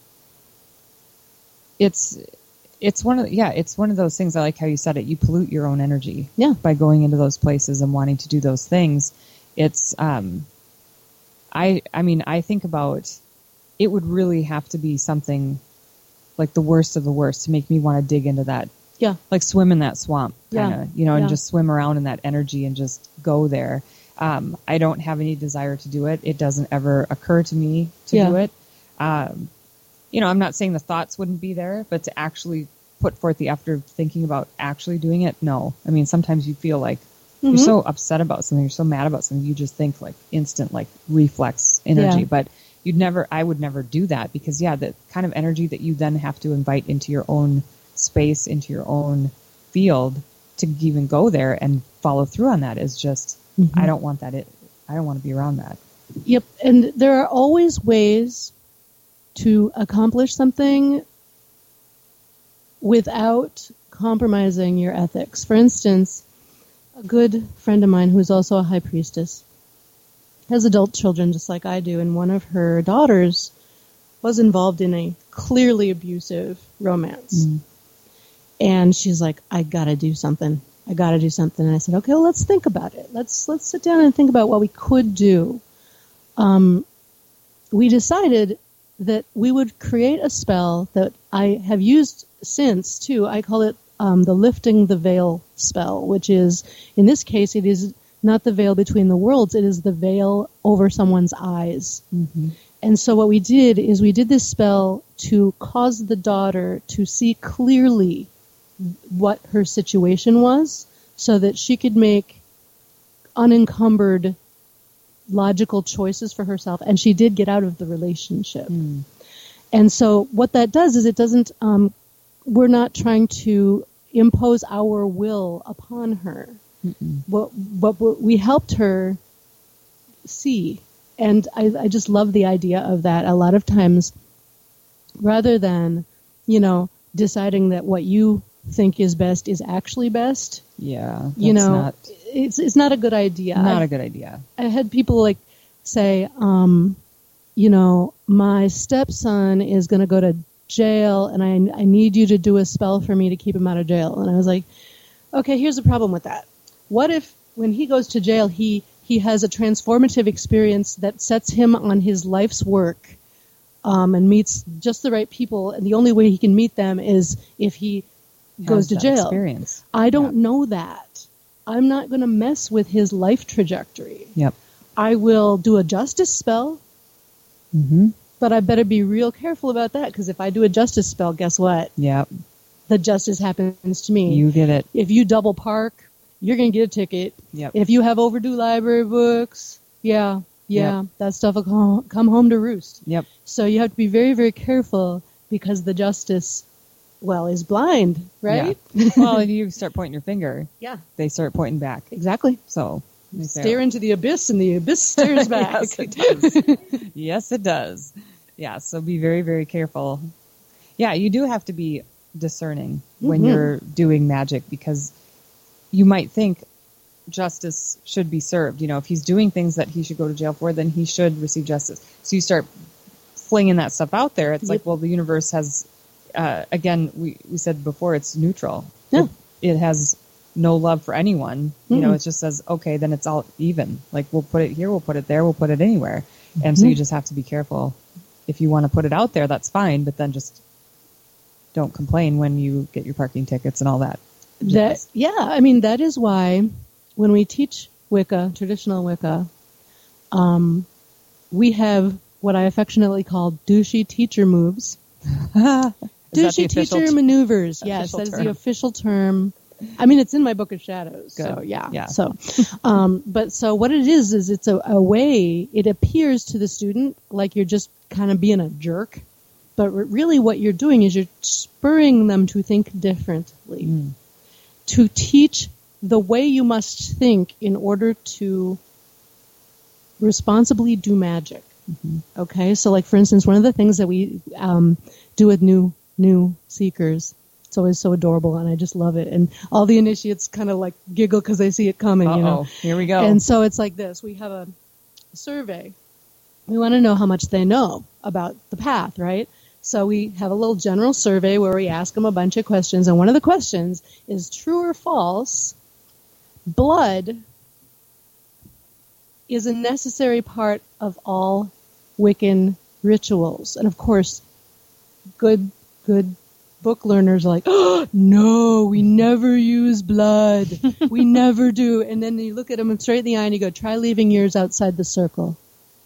it's, it's one of the, yeah, it's one of those things. I like how you said it. You pollute your own energy. Yeah. By going into those places and wanting to do those things. It's, um, I, I mean, I think about, it would really have to be something like the worst of the worst to make me want to dig into that. Yeah. Like swim in that swamp, kind of, Yeah. you know, and Yeah. just swim around in that energy and just go there. Um, I don't have any desire to do it. It doesn't ever occur to me to Yeah. do it. Um, you know, I'm not saying the thoughts wouldn't be there, but to actually put forth the effort of thinking about actually doing it, no. I mean, sometimes you feel like Mm-hmm. you're so upset about something, you're so mad about something, you just think like instant, like reflex energy. Yeah. But you'd never, I would never do that because, yeah, the kind of energy that you then have to invite into your own space, into your own field to even go there and follow through on that is just, Mm-hmm. I don't want that. It, I don't want to be around that. Yep. And there are always ways to accomplish something without compromising your ethics. For instance, a good friend of mine who's also a high priestess has adult children just like I do, and one of her daughters was involved in a clearly abusive romance. Mm. And she's like, I gotta do something. I gotta do something. And I said, okay, well, let's think about it. Let's let's sit down and think about what we could do. Um, we decided that we would create a spell that I have used since, too. I call it um, the Lifting the Veil spell, which is, in this case, it is not the veil between the worlds. It is the veil over someone's eyes. Mm-hmm. And so what we did is we did this spell to cause the daughter to see clearly what her situation was so that she could make unencumbered logical choices for herself. And she did get out of the relationship. Mm. And so what that does is it doesn't, um, we're not trying to impose our will upon her. What, what, what we helped her see. And I, I just love the idea of that. A lot of times, rather than, you know, deciding that what you think is best is actually best, Yeah. That's you know, not, it's it's not a good idea. not I've- a good idea. I had people like say, um, you know, my stepson is going to go to jail, and I I need you to do a spell for me to keep him out of jail. And I was like, okay, here's the problem with that. What if when he goes to jail, he he has a transformative experience that sets him on his life's work, um, and meets just the right people, and the only way he can meet them is if he goes Has to that jail. Experience. I don't know that. I'm not going to mess with his life trajectory. Yep. I will do a justice spell, Mm-hmm. but I better be real careful about that, because if I do a justice spell, guess what? Yep. The justice happens to me. You get it. If you double park, you're going to get a ticket. Yep. If you have overdue library books, yeah, yeah, Yep. that stuff will come, come home to roost. Yep. So you have to be very, very careful, because the justice, well, is blind, right? Yeah. Well, and you start pointing your finger, Yeah, they start pointing back. exactly. So they say, Stare into the abyss, and the abyss stares back. Yes, it does. Yes, it does. Yeah, so be very, very careful. Yeah, you do have to be discerning when Mhm. you're doing magic, because you might think justice should be served. You know, if he's doing things that he should go to jail for, then he should receive justice. So you start flinging that stuff out there. It's Yep. like, well, the universe has, uh, again, we, we said before, it's neutral. Yeah. It, it has no love for anyone. You know, Mm-mm. it just says, okay, then it's all even. Like, we'll put it here, we'll put it there, we'll put it anywhere. And so you just have to be careful. If you want to put it out there, that's fine, but then just don't complain when you get your parking tickets and all that. That, yeah, I mean, that is why when we teach Wicca, traditional Wicca, um, we have what I affectionately call douchey teacher moves. Is that the Douchey official teacher t- maneuvers. Yes, official that is term? the official term. I mean, it's in my book of shadows. Good. So yeah. Yeah. So, um, but so what it is is it's a, a way. It appears to the student like you're just kind of being a jerk, but re- really what you're doing is you're spurring them to think differently, Mm. to teach the way you must think in order to responsibly do magic. Mm-hmm. Okay, so like for instance, one of the things that we um, do with new new seekers, it's always so adorable, and I just love it. And all the initiates kind of like giggle because they see it coming. Uh-oh, you know, here we go. And so it's like this: we have a survey. We want to know how much they know about the path, right? So we have a little general survey where we ask them a bunch of questions, and one of the questions is true or false. Blood is a necessary part of all Wiccan rituals. And of course, good good book learners are like, oh, no, we never use blood. We never do. And then you look at them straight in the eye and you go, try leaving yours outside the circle.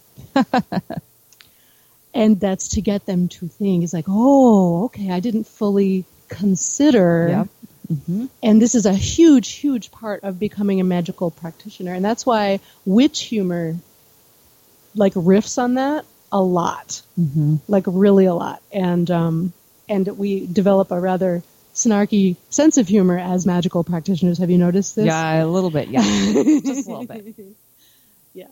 And that's to get them to think. It's like, oh, okay, I didn't fully consider. Yep. Mm-hmm. And this is a huge, huge part of becoming a magical practitioner. And that's why witch humor, like, riffs on that a lot. Mm-hmm. Like, really a lot. And um, and we develop a rather snarky sense of humor as magical practitioners. Have you noticed this? Yeah, a little bit, yeah. Just a little bit. Yeah.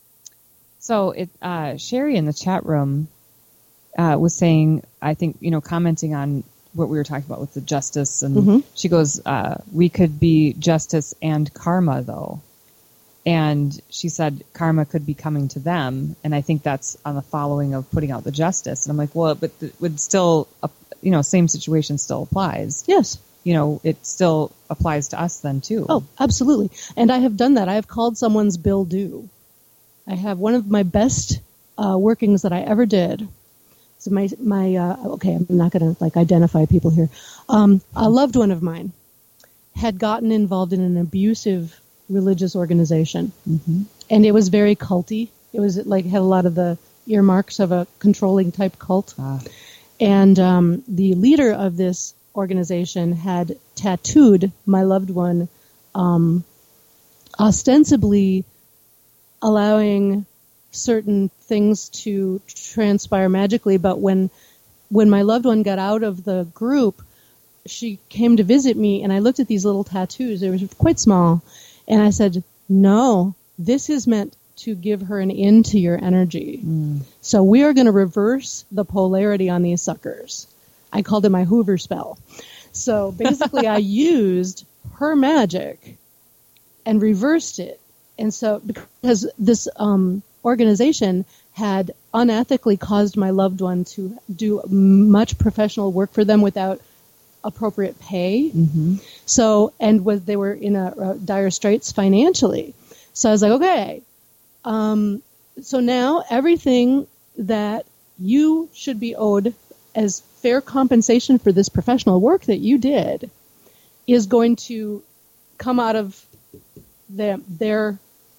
So it, uh, Sherry in the chat room uh, was saying, I think, you know, commenting on what we were talking about with the justice, and mm-hmm. she goes, uh, we could be justice and karma, though. And she said karma could be coming to them, and I think that's on the following of putting out the justice. And I'm like, well, but it would still, uh, you know, same situation still applies. Yes. You know, it still applies to us then, too. Oh, absolutely. And I have done that. I have called someone's bill due. I have one of my best uh, workings that I ever did. So my, my uh, okay, I'm not going to like identify people here. Um, a loved one of mine had gotten involved in an abusive religious organization. Mm-hmm. And it was very culty. It was like had a lot of the earmarks of a controlling type cult. Ah. And um, the leader of this organization had tattooed my loved one, um, ostensibly allowing certain things to transpire magically, but when when my loved one got out of the group, she came to visit me, and I looked at these little tattoos. They were quite small, and I said, no, this is meant to give her an in to your energy. Mm. So we are going to reverse the polarity on these suckers. I called it my Hoover spell. So basically I used her magic and reversed it. And so because this um, organization had unethically caused my loved one to do much professional work for them without appropriate pay. Mm-hmm. So, and was, they were in a, a dire straits financially. So I was like, okay, um, so now everything that you should be owed as fair compensation for this professional work that you did is going to come out of their, their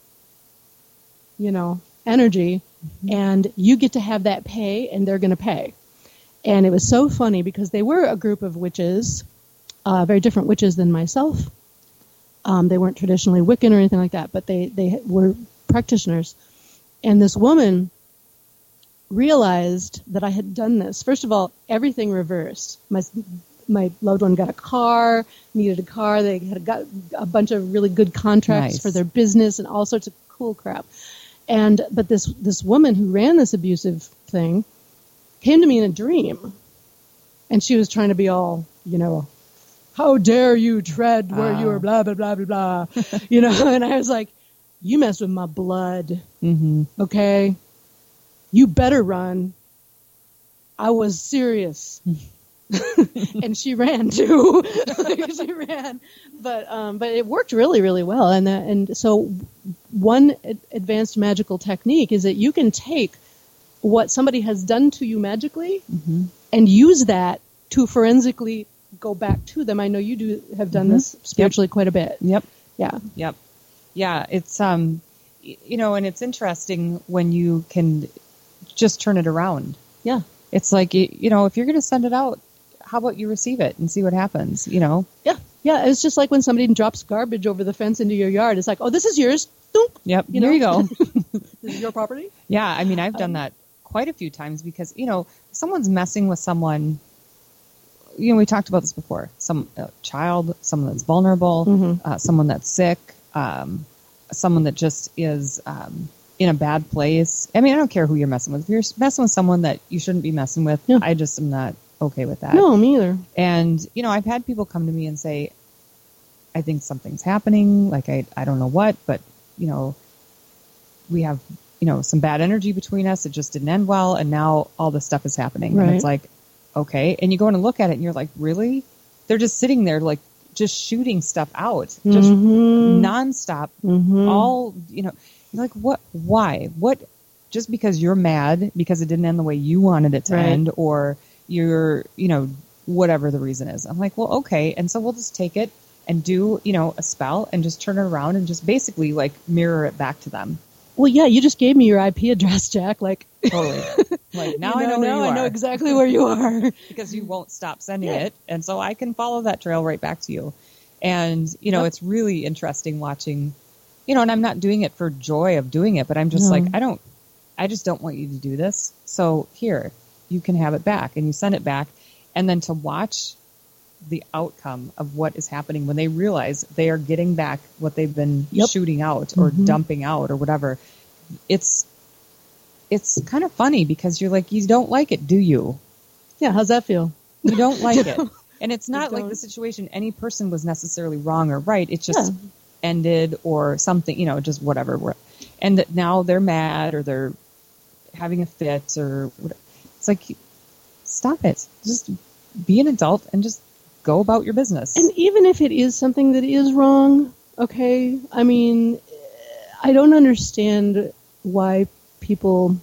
you know, energy, mm-hmm. and you get to have that pay, and they're going to pay. And it was so funny because they were a group of witches, uh, very different witches than myself. Um, they weren't traditionally Wiccan or anything like that, but they, they were practitioners. And this woman realized that I had done this. First of all, everything reversed. My my loved one got a car, needed a car. They had got a bunch of really good contracts Nice. for their business and all sorts of cool crap. And but this this woman who ran this abusive thing came to me in a dream, and she was trying to be all, you know, how dare you tread where Ah. you are, blah, blah, blah, blah, blah, you know, and I was like, you mess with my blood, Mm-hmm. okay? You better run. I was serious. And she ran too. She ran, but um, but it worked really, really well. And that, and so one ad- advanced magical technique is that you can take what somebody has done to you magically Mm-hmm. and use that to forensically go back to them. I know you do have done Mhm. this spiritually quite a bit. Yep. Yeah. Yep. Yeah, it's um y- you know, and it's interesting when you can just turn it around. Yeah. It's like y- you know, if you're going to send it out, how about you receive it and see what happens, you know? Yeah. Yeah. It's just like when somebody drops garbage over the fence into your yard. It's like, oh, this is yours. Thunk. Yep. You There know? you go. This is your property. Yeah, I mean, I've done that quite a few times because, you know, if someone's messing with someone, you know, we talked about this before, some uh, child, someone that's vulnerable, Mhm. uh, someone that's sick, um, someone that just is, um, in a bad place. I mean, I don't care who you're messing with. If you're messing with someone that you shouldn't be messing with, yeah. I just am not okay with that. No, me either. And, you know, I've had people come to me and say, I think something's happening. Like, I, I don't know what, but, you know, we have, you know, some bad energy between us. It just didn't end well. And now all this stuff is happening. Right. And it's like, okay. And you go in and look at it and you're like, really? They're just sitting there, like, just shooting stuff out, just mm-hmm. nonstop, mm-hmm. all, you know, you're like, what, why, what, just because you're mad because it didn't end the way you wanted it to right. end, or you're, you know, whatever the reason is. I'm like, well, okay. And so we'll just take it and do, you know, a spell and just turn it around and just basically like mirror it back to them. Well, yeah, you just gave me your I P address, Jack. Like, totally. Like now you know, I know where now you are. I know exactly where you are because you won't stop sending yeah. it, and so I can follow that trail right back to you. And you know, yep. it's really interesting watching. You know, and I'm not doing it for joy of doing it, but I'm just no. like, I don't, I just don't want you to do this. So here, you can have it back, and you send it back, and then to watch the outcome of what is happening when they realize they are getting back what they've been yep. shooting out or mm-hmm. dumping out or whatever. It's it's kind of funny because you're like, you don't like it, do you? Yeah, how's that feel? You don't like it. And it's not like the situation any person was necessarily wrong or right. It just yeah. ended or something, you know, just whatever. And that now they're mad or they're having a fit or whatever. It's like, stop it. Just be an adult and just go about your business. And even if it is something that is wrong, okay, I mean, I don't understand why people,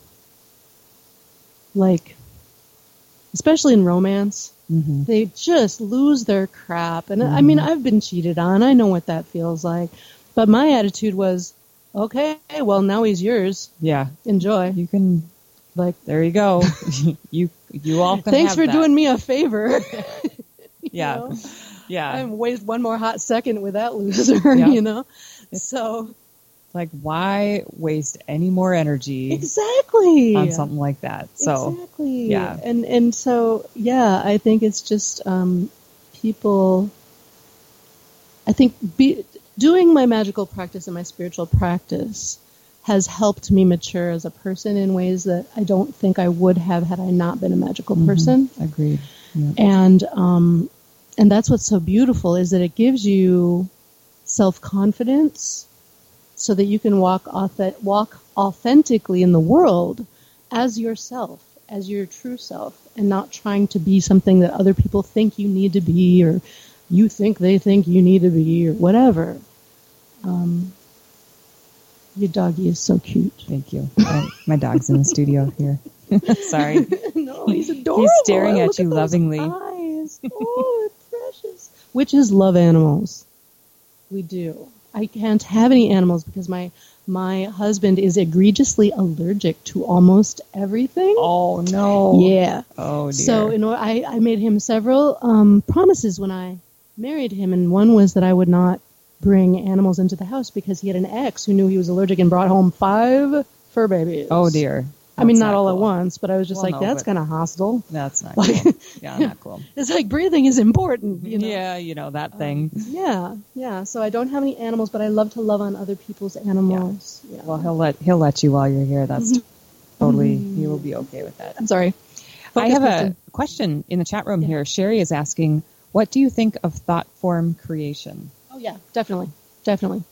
like, especially in romance, mm-hmm. they just lose their crap. And mm-hmm. I mean, I've been cheated on. I know what that feels like. But my attitude was, okay, well, now he's yours. Yeah. Enjoy. You can, like, there you go. you you all can Thanks have for that. doing me a favor. Yeah. Know? Yeah. I waste one more hot second with that loser, yep. you know? So. Like, why waste any more energy exactly on something like that? So, exactly. Yeah. And, and so, yeah, I think it's just um, people, I think be, doing my magical practice and my spiritual practice has helped me mature as a person in ways that I don't think I would have had I not been a magical mm-hmm. person. Agreed. Yeah. And um, and that's what's so beautiful is that it gives you self-confidence so that you can walk auth- walk authentically in the world as yourself, as your true self, and not trying to be something that other people think you need to be or you think they think you need to be or whatever. Um, your doggy is so cute. Thank you. I, my dog's in the studio here. Sorry. No, he's adorable. He's staring Look at you at lovingly. Eyes. Oh, precious. Witches love animals. We do. I can't have any animals because my my husband is egregiously allergic to almost everything. Oh no! Yeah. Oh dear. So you know, I I made him several um, promises when I married him, and one was that I would not bring animals into the house because he had an ex who knew he was allergic and brought home five fur babies. Oh dear. I mean, not, not all cool. at once, but I was just well, like, no, that's kind of hostile. That's not like, cool. Yeah, not cool. It's like breathing is important, you know? Yeah, you know, that thing. Um, yeah, yeah. So I don't have any animals, but I love to love on other people's animals. Yeah. Yeah. Well, he'll let he'll let you while you're here. That's mm-hmm. totally, he will be okay with that. I'm sorry. Focus I have question. a question in the chat room yeah. here. Sherry is asking, what do you think of thought form creation? Oh, yeah, definitely. Definitely.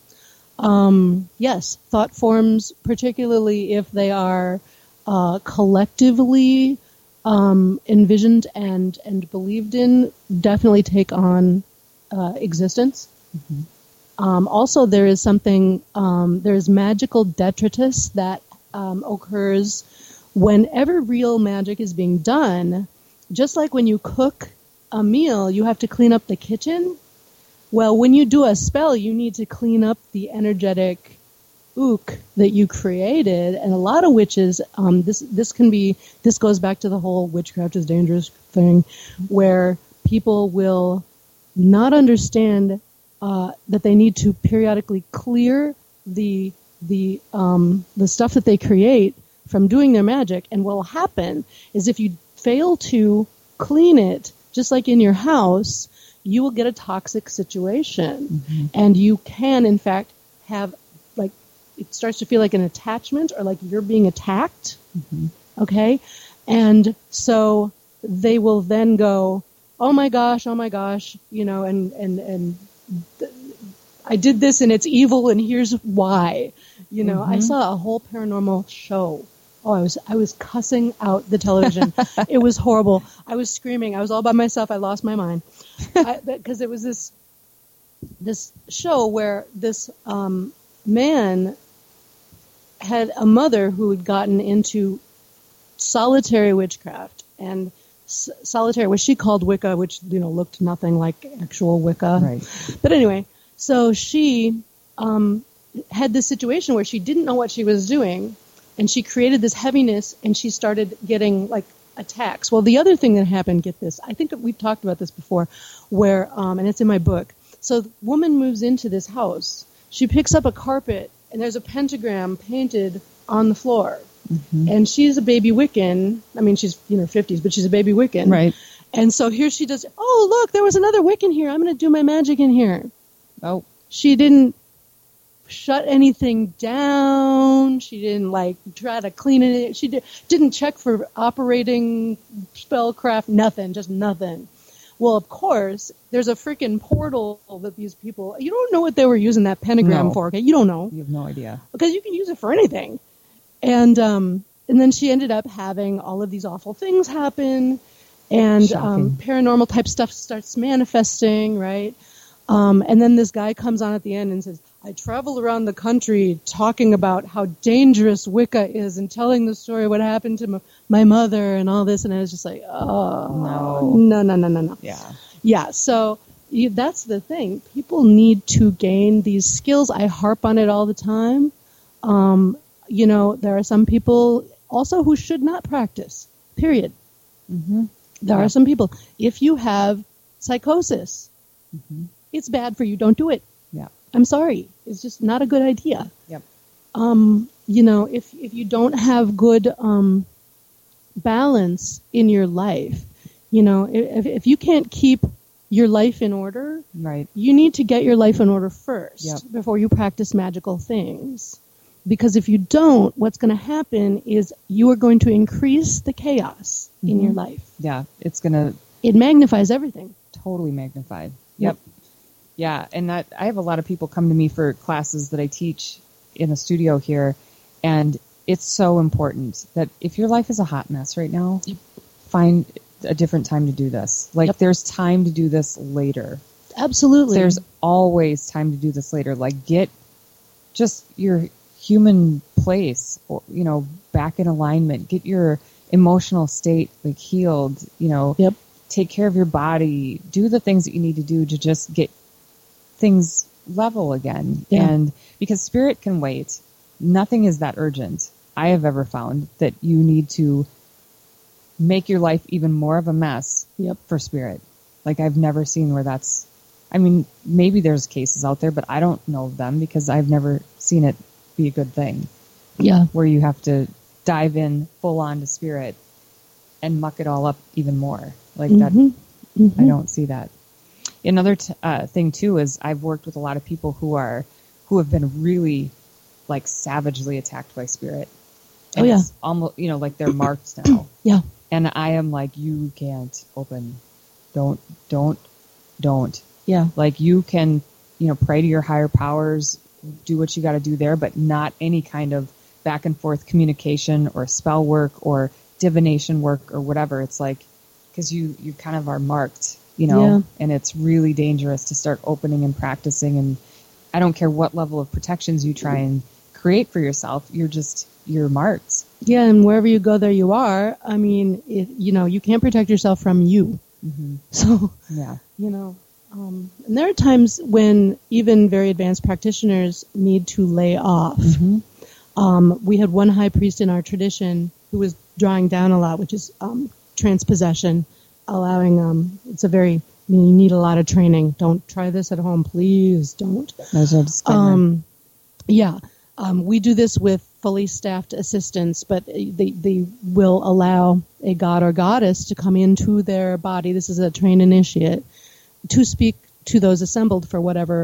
Um, yes, thought forms, particularly if they are uh, collectively um, envisioned and, and believed in, definitely take on uh, existence. Mm-hmm. Um, also, there is something, um, there's magical detritus that um, occurs whenever real magic is being done. Just like when you cook a meal, you have to clean up the kitchen. Well, when you do a spell, you need to clean up the energetic ook that you created. And a lot of witches, um, this this can be, this goes back to the whole witchcraft is dangerous thing, where people will not understand uh, that they need to periodically clear the the um, the stuff that they create from doing their magic. And what will happen is if you fail to clean it, just like in your house, you will get a toxic situation. Mm-hmm. And you can, in fact, have, like, it starts to feel like an attachment or like you're being attacked. Mm-hmm. Okay. And so they will then go, oh my gosh, oh my gosh, you know, and, and, and th- I did this and it's evil and here's why. You know, mm-hmm. I saw a whole paranormal show. Oh, I was I was cussing out the television. It was horrible. I was screaming. I was all by myself. I lost my mind because it was this this show where this um, man had a mother who had gotten into solitary witchcraft and s- solitary, what she called Wicca, which you know looked nothing like actual Wicca. Right. But anyway, so she um, had this situation where she didn't know what she was doing. And she created this heaviness, and she started getting, like, attacks. Well, the other thing that happened, get this, I think we've talked about this before, where, um, and it's in my book. So the woman moves into this house. She picks up a carpet, and there's a pentagram painted on the floor. Mm-hmm. And she's a baby Wiccan. I mean, she's in her fifties, but she's a baby Wiccan. Right. And so here she does, oh, look, there was another Wiccan here. I'm going to do my magic in here. Oh. She didn't shut anything down. She didn't like try to clean it. She did, didn't check for operating spellcraft. Nothing, just nothing. Well, of course, there's a freaking portal that these people. You don't know what they were using that pentagram no. for. Okay, you don't know. You have no idea because you can use it for anything. And um, and then she ended up having all of these awful things happen, and um, paranormal type stuff starts manifesting, right? Um, and then this guy comes on at the end and says, I travel around the country talking about how dangerous Wicca is and telling the story what happened to m- my mother and all this. And I was just like, oh, no, no, no, no, no. Yeah. Yeah. So you, that's the thing. People need to gain these skills. I harp on it all the time. Um, you know, there are some people also who should not practice, period. Mm-hmm. There yeah. are some people. If you have psychosis, mm-hmm. it's bad for you. Don't do it. Yeah. I'm sorry. It's just not a good idea. Yep. Um, you know, if if you don't have good um, balance in your life, you know, if if you can't keep your life in order, right, you need to get your life in order first yep. before you practice magical things. Because if you don't, what's going to happen is you are going to increase the chaos mm-hmm. in your life. Yeah, it's going to... It magnifies everything. Totally magnified. Yep. yep. Yeah, and that I have a lot of people come to me for classes that I teach in a studio here, and it's so important that if your life is a hot mess right now, yep. find a different time to do this. Like, yep. there's time to do this later. Absolutely. There's always time to do this later. Like, get just your human place, or, you know, back in alignment. Get your emotional state, like, healed, you know. Yep. Take care of your body. Do the things that you need to do to just get things level again. Yeah. And because spirit can wait. Nothing is that urgent. I have ever found that you need to make your life even more of a mess yep. for spirit. Like, I've never seen where that's, I mean, maybe there's cases out there, but I don't know of them because I've never seen it be a good thing. Yeah. Where you have to dive in full on to spirit and muck it all up even more. Like mm-hmm. that, mm-hmm. I don't see that. Another t- uh, thing too is I've worked with a lot of people who are who have been really like savagely attacked by spirit. And oh yeah, it's almost, you know, like they're marked now. Yeah. And I am like, you can't open. Don't, don't, don't. Yeah. Like, you can, you know, pray to your higher powers, do what you got to do there, but not any kind of back and forth communication or spell work or divination work or whatever. It's like, because you, you kind of are marked, you know, yeah. and it's really dangerous to start opening and practicing. And I don't care what level of protections you try and create for yourself. You're just, you're marked. Yeah. And wherever you go, there you are. I mean, it, you know, you can't protect yourself from you. Mm-hmm. So, yeah, you know, um, and there are times when even very advanced practitioners need to lay off. Mm-hmm. Um, we had one high priest in our tradition who was drawing down a lot, which is um, transpossession, allowing, um, it's a very, I mean, you need a lot of training. Don't try this at home, please don't. There's a disclaimer. Um, yeah, um, we do this with fully staffed assistants, but they, they will allow a god or goddess to come into their body. This is a trained initiate to speak to those assembled for whatever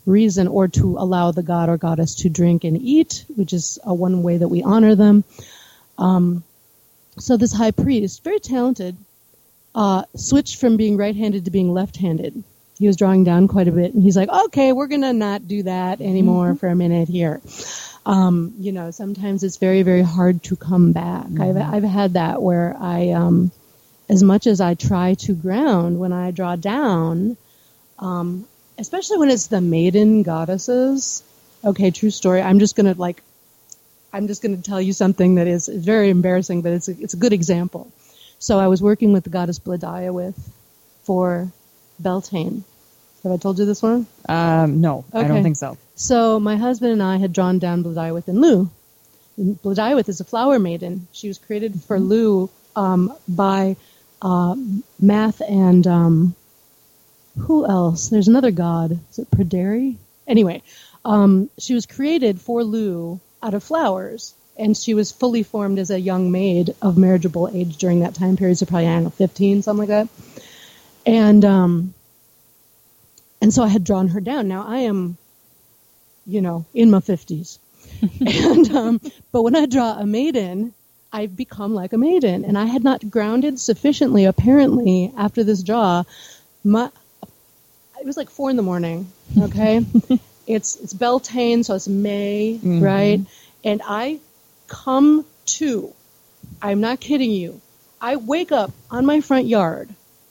reason, or to allow the god or goddess to drink and eat, which is uh, one way that we honor them. Um, so this high priest, very talented, uh, switched from being right-handed to being left-handed. He was drawing down quite a bit, and he's like, okay, we're going to not do that anymore mm-hmm. for a minute here. Um, you know, sometimes it's very, very hard to come back. Mm-hmm. I've, I've had that where I, um, as much as I try to ground, when I draw down, um, especially when it's the maiden goddesses. Okay, true story. I'm just going to like, I'm just going to tell you something that is very embarrassing, but it's a, it's a good example. So I was working with the goddess Bledayawith for Beltane. Have I told you this one? Um, no, okay. I don't think so. So my husband and I had drawn down Bledayawith in Lu. Bledayawith is a flower maiden. She was created for Lu um, by uh, Math and um, who else? There's another god. Is it Praderi? Anyway, um, she was created for Lu out of flowers, and she was fully formed as a young maid of marriageable age during that time period, so probably, I don't know, fifteen, something like that. And um, and so I had drawn her down. Now I am, you know, in my fifties. and um, But when I draw a maiden, I've become like a maiden. And I had not grounded sufficiently, apparently, after this draw. My, it was like four in the morning, okay? it's it's Beltane, so it's May, mm-hmm. right? And I come to, I'm not kidding you, I wake up on my front yard,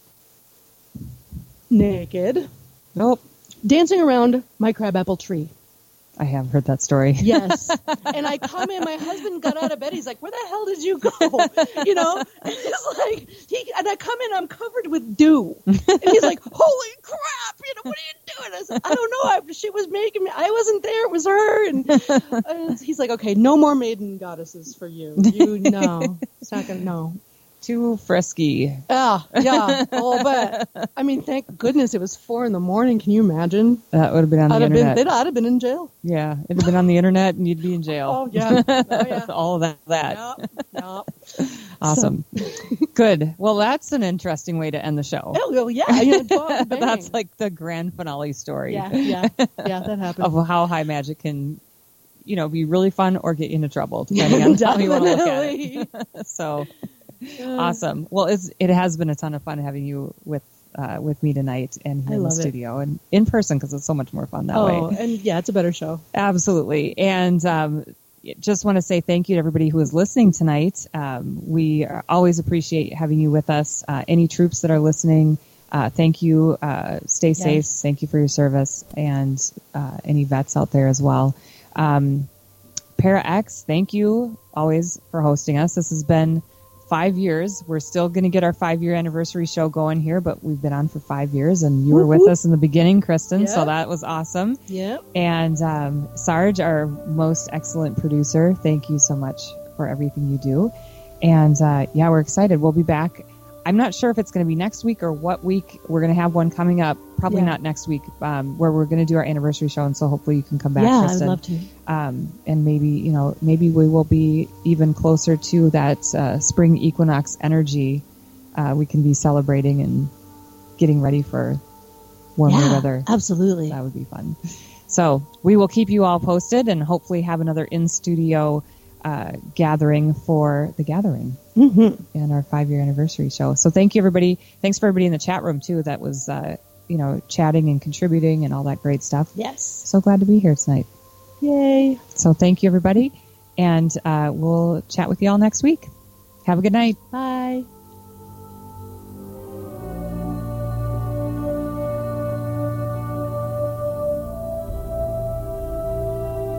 naked, nope, dancing around my crabapple tree. I have heard that story. Yes. And I come in, my husband got out of bed, he's like, where the hell did you go? You know? And it's like, he, and I come in, I'm covered with dew. And he's like, holy crap, you know, what are you doing? I said, I don't know, I, she was making me, I wasn't there, it was her. And, and he's like, okay, no more maiden goddesses for you. You know, it's not going to, no. Too frisky. Yeah, yeah, oh, but I mean, thank goodness it was four in the morning. Can you imagine? That would have been on I'd the have internet. Been, I'd have been in jail. Yeah, it'd have been on the internet, and you'd be in jail. Oh yeah, oh, yeah. all of that. that. Yep. Yep. Awesome. So. Good. Well, that's an interesting way to end the show. Oh well, yeah. You know, that's like the grand finale story. Yeah, yeah, yeah. That happened. Of how high magic can, you know, be really fun or get you into trouble, depending on how you want to look at it. So. Awesome. Well, it's, it has been a ton of fun having you with uh, with me tonight and here I in the love studio it. and in person because it's so much more fun that oh, way. Oh, and yeah, it's a better show. Absolutely. And um, just want to say thank you to everybody who is listening tonight. Um, we always appreciate having you with us. Uh, any troops that are listening, uh, thank you. Uh, stay yes. safe. Thank you for your service, and uh, any vets out there as well. Um, Para X, thank you always for hosting us. This has been Five years. We're still going to get our five-year anniversary show going here, but we've been on for five years, and you were with us in the beginning, Kristen, yep. so that was awesome. Yep. And um, Sarge, our most excellent producer, thank you so much for everything you do. And, uh, yeah, we're excited. We'll be back. I'm not sure if it's going to be next week or what week. We're going to have one coming up, probably yeah. not next week, um, where we're going to do our anniversary show, and so hopefully you can come back, yeah, Kristen. I'd love to. Um, and maybe, you know, maybe we will be even closer to that uh, spring equinox energy. Uh, we can be celebrating and getting ready for warmer yeah, weather. Absolutely. That would be fun. So we will keep you all posted and hopefully have another in-studio uh, gathering for the gathering mm-hmm. and our five-year anniversary show. So thank you, everybody. Thanks for everybody in the chat room, too, that was, uh, you know, chatting and contributing and all that great stuff. Yes. So glad to be here tonight. Yay. So thank you, everybody. And uh, we'll chat with you all next week. Have a good night. Bye.